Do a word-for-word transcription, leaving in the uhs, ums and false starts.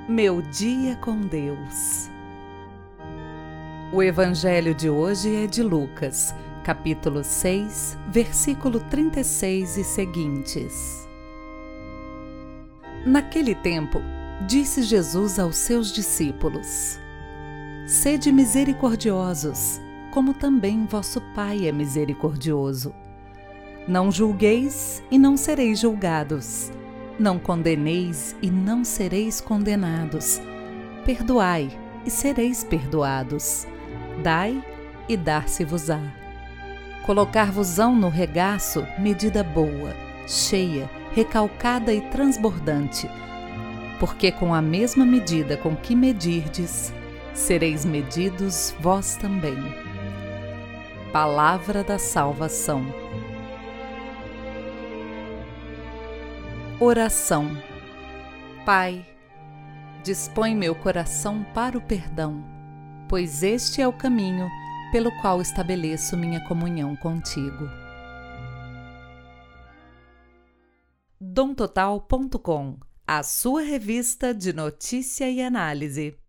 Meu dia com Deus. O evangelho de hoje é de Lucas, capítulo seis, versículo trinta e seis e seguintes. Naquele tempo, disse Jesus aos seus discípulos: Sede misericordiosos, como também vosso Pai é misericordioso. Não julgueis e não sereis julgados. Não condeneis e não sereis condenados. Perdoai e sereis perdoados. Dai e dar-se-vos-á. Colocar-vos-ão no regaço medida boa, cheia, recalcada e transbordante, porque com a mesma medida com que medirdes, sereis medidos vós também. Palavra da salvação. Oração. Pai, dispõe meu coração para o perdão, pois este é o caminho pelo qual estabeleço minha comunhão contigo. dom total ponto com, a sua revista de notícia e análise.